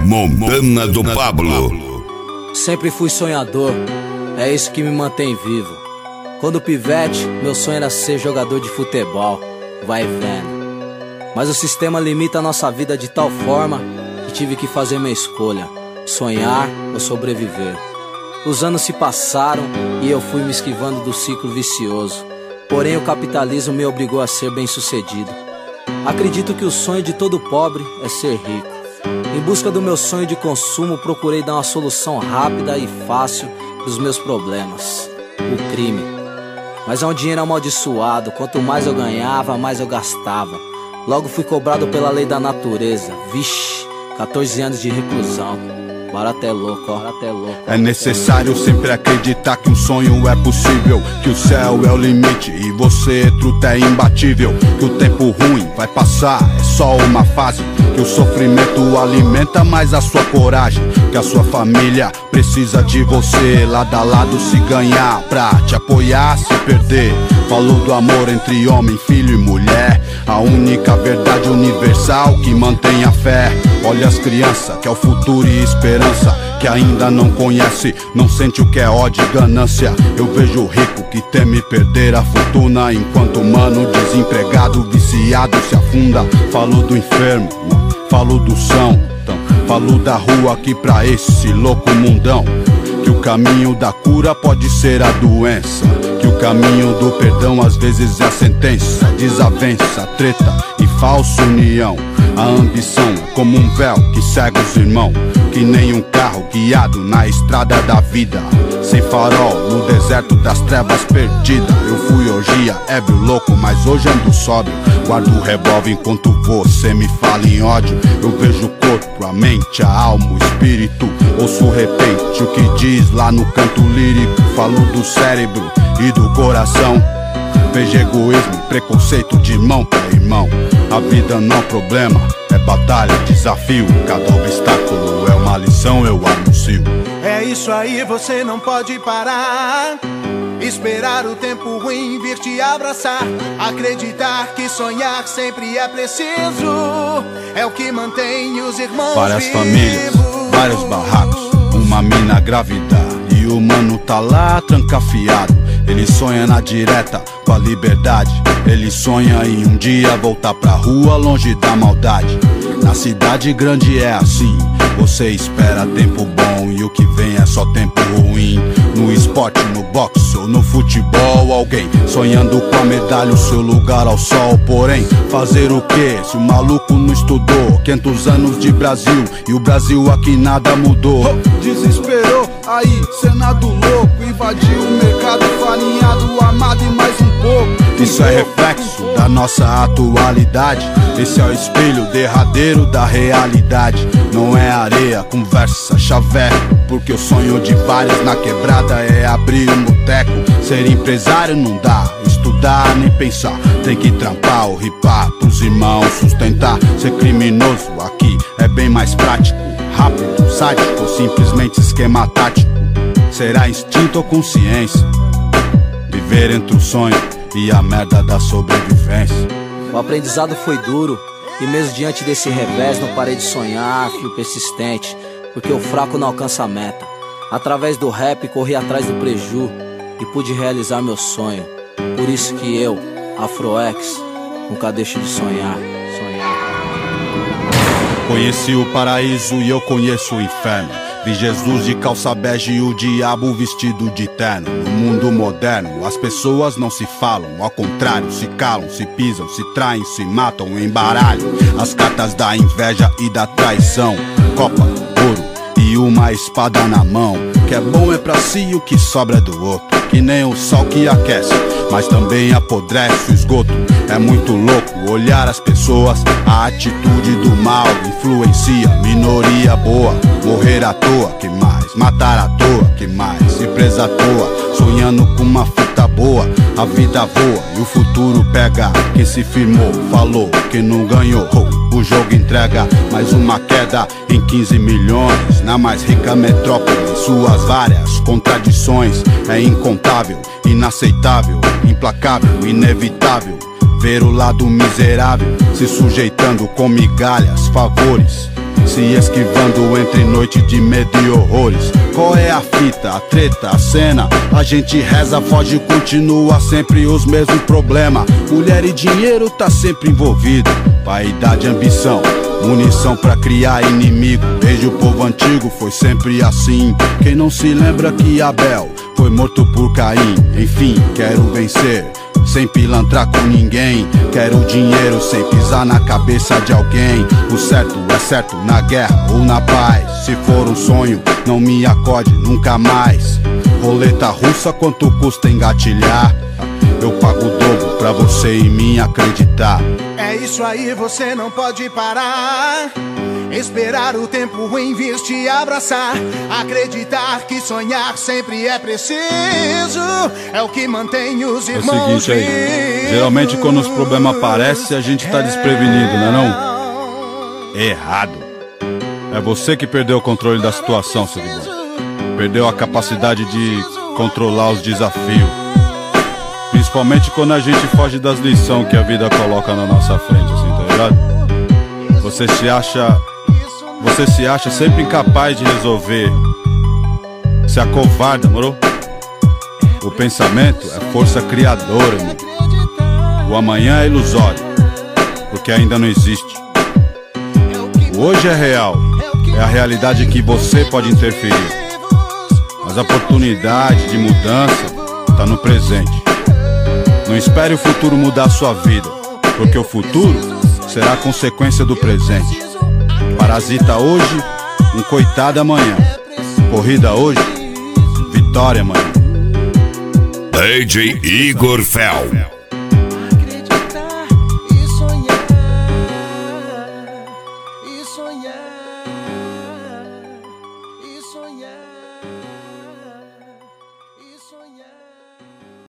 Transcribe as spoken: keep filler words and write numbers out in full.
Montana do Pablo. Sempre fui sonhador, é isso que me mantém vivo. Quando pivete, meu sonho era ser jogador de futebol, vai vendo. Mas o sistema limita a nossa vida de tal forma que tive que fazer minha escolha: sonhar ou sobreviver. Os anos se passaram e eu fui me esquivando do ciclo vicioso. Porém o capitalismo me obrigou a ser bem sucedido. Acredito que o sonho de todo pobre é ser rico. Em busca do meu sonho de consumo, procurei dar uma solução rápida e fácil dos meus problemas: o crime. Mas é um dinheiro amaldiçoado, quanto mais eu ganhava, mais eu gastava. Logo fui cobrado pela lei da natureza. Vixe, quatorze anos de reclusão. Barato é louco, ó, barato é louco. É necessário sempre acreditar que um sonho é possível, que o céu é o limite e você, truta, é imbatível. Que o tempo ruim vai passar, é só uma fase. Que o sofrimento alimenta mais a sua coragem. Que a sua família precisa de você, lado a lado se ganhar, pra te apoiar, se perder. Falou do amor entre homem, filho e mulher, a única verdade universal que mantém a fé. Olha as crianças, que é o futuro e esperança, que ainda não conhece, não sente o que é ódio e ganância. Eu vejo o rico que teme perder a fortuna, enquanto o mano desempregado, viciado se afunda. Falo do enfermo, falo do são, então, falo da rua aqui pra esse louco mundão. Que o caminho da cura pode ser a doença, que o caminho do perdão às vezes é a sentença. Desavença, treta e falsa união. A ambição é como um véu que cega os irmãos, que nem um carro guiado na estrada da vida, sem farol no deserto das trevas perdida. Eu fui orgia, ébrio, louco, mas hoje ando sóbrio. Guardo o revólver enquanto você me fala em ódio. Eu vejo o corpo, a mente, a alma, o espírito. Ouço repente o que diz lá no canto lírico. Falo do cérebro e do coração. Vejo egoísmo, preconceito de irmão pra irmão. A vida não é problema, é batalha, desafio. Cada obstáculo é uma lição, eu anuncio. É isso aí, você não pode parar. Esperar o tempo ruim vir te abraçar. Acreditar que sonhar sempre é preciso. É o que mantém os irmãos Várias vivos. famílias, vários barracos, uma mina grávida e o mano tá lá trancafiado. Ele sonha na direta com a liberdade. Ele sonha em um dia voltar pra rua longe da maldade. Na cidade grande é assim, você espera tempo bom e o que vem é só tempo ruim. No esporte, no boxe ou no futebol, alguém sonhando com a medalha, o seu lugar ao sol. Porém, fazer o que se o maluco não estudou? quinhentos anos de Brasil e o Brasil aqui nada mudou. Desesperou, aí, Senado louco, invadiu o mercado farinhado, amado e mais um pouco. Isso é reflexo da nossa atualidade. Esse é o espelho derradeiro da realidade. Não é areia, conversa, chaveco, porque o sonho de vários na quebrada é abrir um boteco. Ser empresário não dá, estudar nem pensar. Tem que trampar ou ripar pros irmãos sustentar. Ser criminoso aqui é bem mais prático, rápido, sádico ou simplesmente esquema tático. Será instinto ou consciência? Viver entre o sonho e a merda da sobrevivência. O aprendizado foi duro e mesmo diante desse revés não parei de sonhar, fui persistente, porque o fraco não alcança a meta. Através do rap corri atrás do preju e pude realizar meu sonho. Por isso que eu, Afroex, nunca deixo de sonhar, sonhar. Conheci o paraíso e eu conheço o inferno. Vi Jesus de calça bege e o diabo vestido de terno. No mundo moderno, as pessoas não se falam, ao contrário, se calam, se pisam, se traem, se matam, embaralham as cartas da inveja e da traição. Copa, ouro e uma espada na mão. O que é bom é pra si e o que sobra é do outro. Que nem o sol que aquece, mas também apodrece o esgoto. É muito louco olhar as pessoas, a atitude do mal influencia. Minoria boa, morrer à toa, que mais? Matar à toa, que mais? Ir presa à toa, sonhando com uma fita boa. A vida voa e o futuro pega. Quem se firmou, falou que não ganhou. O jogo entrega mais uma queda em quinze milhões. Na mais rica metrópole, suas várias contradições. É incontável, inaceitável, implacável, inevitável ver o lado miserável se sujeitando com migalhas, favores se esquivando entre noite de medo e horrores. Qual é a fita, a treta, a cena? A gente reza, foge, continua sempre os mesmos problemas. Mulher e dinheiro tá sempre envolvido, vaidade e ambição, munição pra criar inimigo. Desde o povo antigo foi sempre assim. Quem não se lembra que Abel foi morto por Caim? Enfim, quero vencer sem pilantrar com ninguém. Quero dinheiro sem pisar na cabeça de alguém. O certo é certo na guerra ou na paz. Se for um sonho, não me acorde nunca mais. Roleta russa, quanto custa engatilhar? Eu pago o dobro pra você em mim acreditar. É isso aí, você não pode parar. Esperar o tempo ruim vir te abraçar. Acreditar que sonhar sempre é preciso. É o que mantém os irmãos. É o seguinte aí, geralmente quando os problemas aparecem, a gente tá desprevenido, não é não? Errado. É você que perdeu o controle da situação, seguidor. Perdeu a capacidade de controlar os desafios. Principalmente quando a gente foge das lições que a vida coloca na nossa frente, assim, tá ligado? Você se acha... Você se acha sempre incapaz de resolver. Se acovarda, moro? O pensamento é força criadora, irmão. O amanhã é ilusório, porque ainda não existe. O hoje é real, é a realidade que você pode interferir. Mas a oportunidade de mudança tá no presente. Não espere o futuro mudar a sua vida, porque o futuro será a consequência do presente. Parasita hoje, um coitado amanhã. Corrida hoje, vitória amanhã. D J Igor Fel.